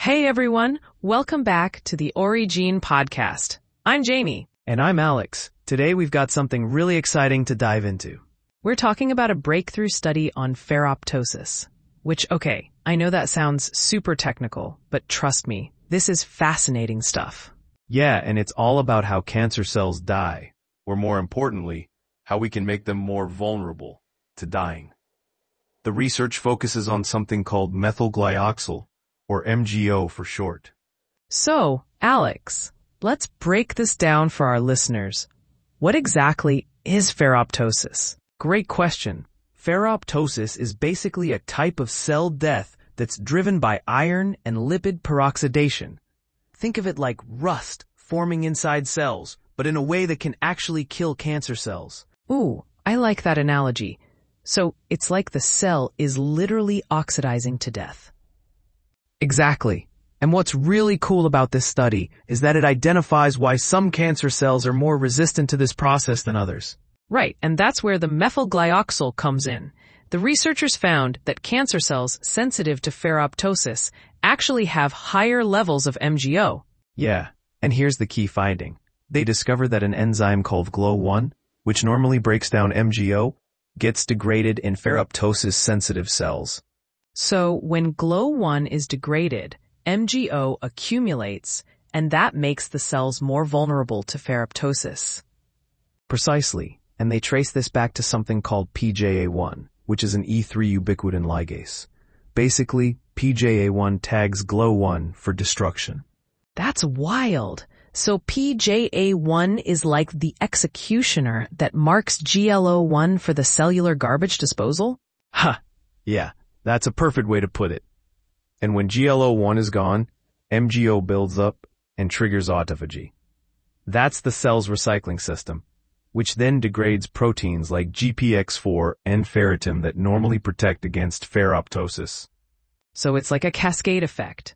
Hey everyone, welcome back to the Origene podcast. I'm Jamie. And I'm Alex. Today we've got something really exciting to dive into. We're talking about a breakthrough study on ferroptosis, which, okay, I know that sounds super technical, but trust me, this is fascinating stuff. Yeah, and it's all about how cancer cells die, or more importantly, how we can make them more vulnerable to dying. The research focuses on something called methylglyoxal, or MGO for short. So, Alex, let's break this down for our listeners. What exactly is ferroptosis? Great question. Ferroptosis is basically a type of cell death that's driven by iron and lipid peroxidation. Think of it like rust forming inside cells, but in a way that can actually kill cancer cells. Ooh, I like that analogy. So, it's like the cell is literally oxidizing to death. Exactly. And what's really cool about this study is that it identifies why some cancer cells are more resistant to this process than others. Right, and that's where the methylglyoxal comes in. The researchers found that cancer cells sensitive to ferroptosis actually have higher levels of MGO. Yeah, and here's the key finding. They discovered that an enzyme called GLO1, which normally breaks down MGO, gets degraded in ferroptosis-sensitive cells. So when GLO1 is degraded, MGO accumulates, and that makes the cells more vulnerable to ferroptosis. Precisely, and they trace this back to something called PJA1, which is an E3 ubiquitin ligase. Basically, PJA1 tags GLO1 for destruction. That's wild. So PJA1 is like the executioner that marks GLO1 for the cellular garbage disposal? Ha! Yeah. That's a perfect way to put it. And when GLO1 is gone, MGO builds up and triggers autophagy. That's the cell's recycling system, which then degrades proteins like GPX4 and ferritin that normally protect against ferroptosis. So it's like a cascade effect.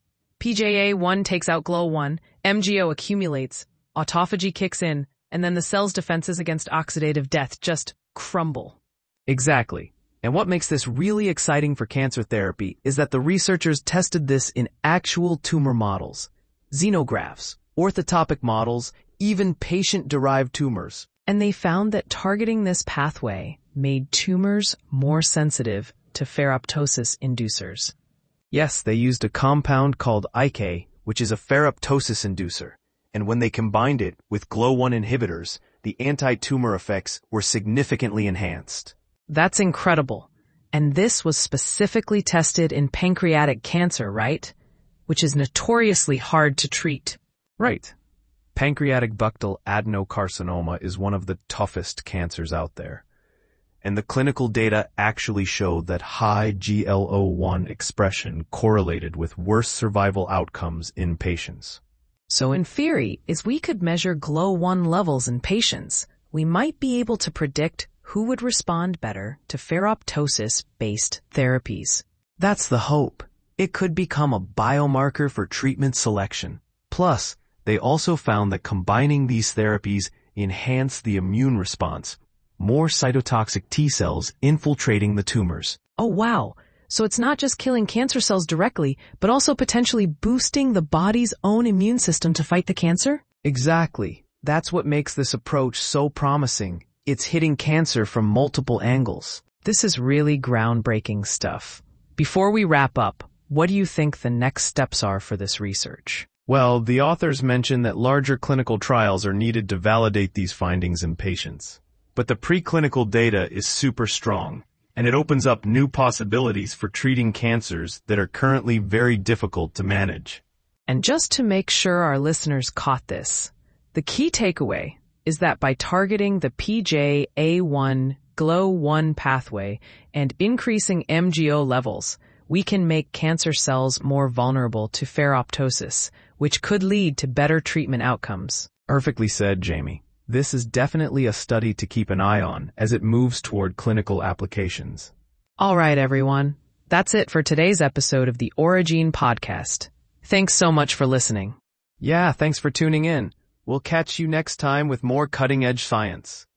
PJA1 takes out GLO1, MGO accumulates, autophagy kicks in, and then the cell's defenses against oxidative death just crumble. Exactly. And what makes this really exciting for cancer therapy is that the researchers tested this in actual tumor models, xenografts, orthotopic models, even patient-derived tumors. And they found that targeting this pathway made tumors more sensitive to ferroptosis inducers. Yes, they used a compound called IK, which is a ferroptosis inducer. And when they combined it with GLO1 inhibitors, the anti-tumor effects were significantly enhanced. That's incredible. And this was specifically tested in pancreatic cancer, right? Which is notoriously hard to treat. Right. Pancreatic ductal adenocarcinoma is one of the toughest cancers out there. And the clinical data actually showed that high GLO1 expression correlated with worse survival outcomes in patients. So in theory, if we could measure GLO1 levels in patients, we might be able to predict who would respond better to ferroptosis-based therapies. That's the hope. It could become a biomarker for treatment selection. Plus, they also found that combining these therapies enhance the immune response, more cytotoxic T cells infiltrating the tumors. Oh wow, so it's not just killing cancer cells directly, but also potentially boosting the body's own immune system to fight the cancer? Exactly. That's what makes this approach so promising. It's hitting cancer from multiple angles. This is really groundbreaking stuff. Before we wrap up, what do you think the next steps are for this research? Well, the authors mention that larger clinical trials are needed to validate these findings in patients. But the preclinical data is super strong, and it opens up new possibilities for treating cancers that are currently very difficult to manage. And just to make sure our listeners caught this, the key takeaway is that by targeting the PJA1 GLO1 pathway and increasing MGO levels, we can make cancer cells more vulnerable to ferroptosis, which could lead to better treatment outcomes. Perfectly said, Jamie. This is definitely a study to keep an eye on as it moves toward clinical applications. All right, everyone. That's it for today's episode of the Origene podcast. Thanks so much for listening. Yeah, thanks for tuning in. We'll catch you next time with more cutting-edge science.